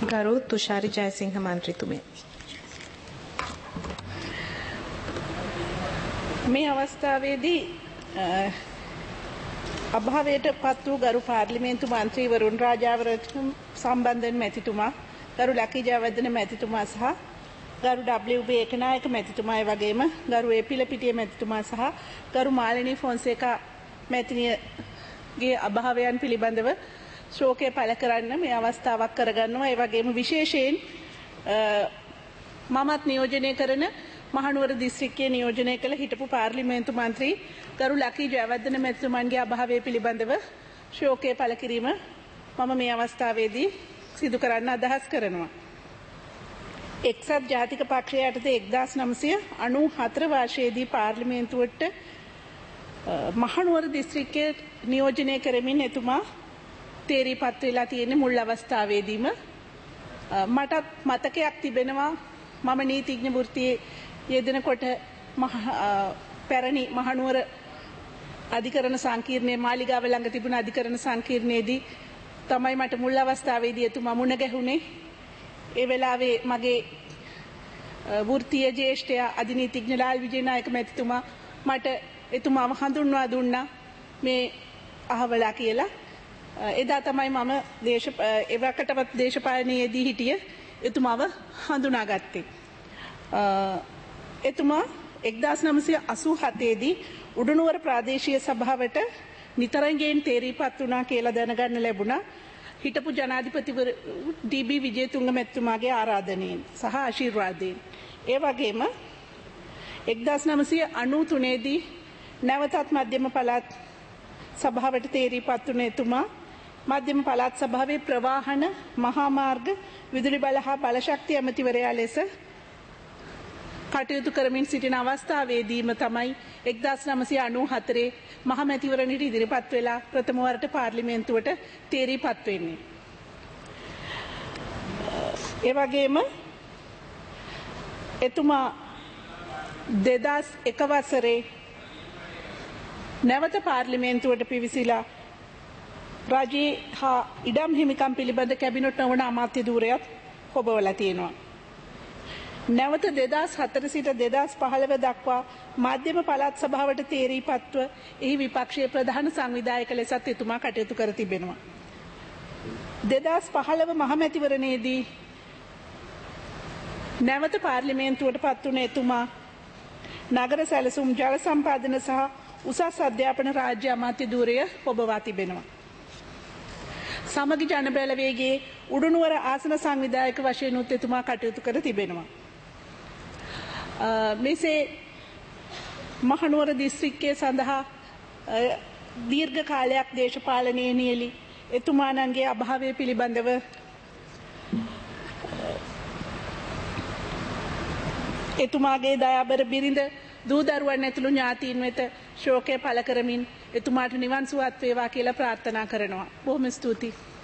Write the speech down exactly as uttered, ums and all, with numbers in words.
ගරු තුෂාරි ජයසිංහ මන්ත්‍රීතුමිය. මේ අවස්ථාවේදී අභාවයට පත් වූ ගරු පාර්ලිමේන්තු මන්ත්‍රී වරුන් රාජාවරතුම සම්බන්ධයෙන් මැතිතුමා, ගරු ලකී ජයවර්ධන මැතිතුමා සහ ගරු ඩබ්ලිව්.බී. ඒකනායක මැතිතුමා වගේම ගරු ඒ.පිලපිටිය මැතිතුමා සහ ගරු මාලිනී ෆොන්සේකා මැතිණියගේ අභාවයන් පිළිබඳව ශෝකය පළ කරන්න මේ අවස්ථාවක් කරගන්නවා. ඒ වගේම විශේෂයෙන් මමත් නියෝජනය කරන මහනුවර දිස්ත්‍රික්කයේ නියෝජනය කළ හිටපු පාර්ලිමේන්තු මන්ත්‍රී ගරු ලකී ජයවර්ධන මැතිතුමන්ගේ අභාවය පිළිබඳව ශෝකය පළ කිරීම මම මේ අවස්ථාවේදී සිදු කරන්න අදහස් කරනවා. එක්සත් ජාතික පක්ෂය යටතේ එක්දාස් නවසිය අනූ හතර වර්ෂයේදී පාර්ලිමේන්තුවට මහනුවර දිස්ත්‍රික්කයේ නියෝජනය කරමින් එතුමා තේරීපත් වෙලා තියෙන මුල් අවස්ථාවේදීම මටත් මතකයක් තිබෙනවා. මම නීතිඥ වෘත්තියේ යෙදෙනකොට පැරණි මහනුවර අධිකරණ සංකීර්ණයේ මාලිගාව ළඟ තිබුණ අධිකරණ සංකීර්ණයේදී තමයි මට මුල් අවස්ථාවේදී එතුමා මුණ ගැහුනේ. ඒ වෙලාවේ මගේ වෘත්තීය ජ්‍යෙෂ්ඨයා අධිනීතිඥ ලාල් විජේනායක මැතිතුමා මට එතුමාව හඳුන්වා දුන්නා මේ අහවලා කියලා. එදා තමයි මම දේශ එවකටවත් දේශපාලනයේදී හිටිය එතුමාව හඳුනාගත්තේ. එතුමා එක්දාස් නවසිය අසූ හතේ දී උඩනුවර ප්‍රාදේශීය සභාවට නිතරංගයෙන් තේරීපත් වුණා කියලා දැනගන්න ලැබුණා. හිටපු ජනාධිපතිවරු ඩී.බී. විජේතුංග මැතිතුමාගේ ආරාධනයෙන් සහ ආශිර්වාදයෙන්. ඒ වගේම එක්දාස් නවසිය අනූ තුනේ දී නැවතත් මධ්‍යම පළාත් සභාවට තේරීපත් වුණ එතුමා මධ්‍යම පළාත් සභාවේ ප්‍රවාහන මහා මාර්ග විදුලි බල හා බලශක්ති ඇමතිවරයා ලෙස කටයුතු කරමින් සිටින අවස්ථාවේදීම තමයි එක්දාස් නවසිය අනූ හතරේ මහ මැතිවරණයට ඉදිරිපත් වෙලා ප්‍රථම වරට පාර්ලිමේන්තුවට තේරීපත් වෙන්නේ. ඒ වගේම එතුමා දෙදාස් එක වසරේ නැවත පාර්ලිමේන්තුවට පිවිසිලා රජයේ හා ඉඩම් හිමිකම් පිළිබඳ කැබිනට් නොවන අමාත්‍ය ධූරයත් හොබවලා තියෙනවා. නැවත දෙදාස් හතර සිට දෙදාස් පහළව දක්වා මධ්‍යම පළාත් සභාවට තේරීපත්ව එහි විපක්ෂයේ ප්‍රධාන සංවිධායක ලෙසත් එතුමා කටයුතු කර තිබෙනවා. දෙදාස් පහළව මහමැතිවරණයේදී නැවත පාර්ලිමේන්තුවට පත් වුණ එතුමා නගර සැලසුම් ජල සම්පාදන සහ උසස් අධ්‍යාපන රාජ්‍ය අමාත්‍ය ධූරය ඔබවා තිබෙනවා. සමගි ජනබලවේගයේ උඩුනුවර ආසන සංවිධායක වශයෙන් උත් එතුමා කටයුතු කර තිබෙනවා. මෙසේ මහනුවර දිස්ත්‍රික්කයේ සඳහා දීර්ඝ කාලයක් දේශපාලනයේ නියැලි එතුමාණන්ගේ අභාවය පිළිබඳව එතුමාගේ දයාබර බිරිඳ දූ දරුවන් ඇතුළු ඥාතීන් වෙත ශෝකය පළ කරමින් එතුමාට නිවන් සුවත් වේවා කියලා ප්‍රාර්ථනා කරනවා. බොහොම ස්තුතියි.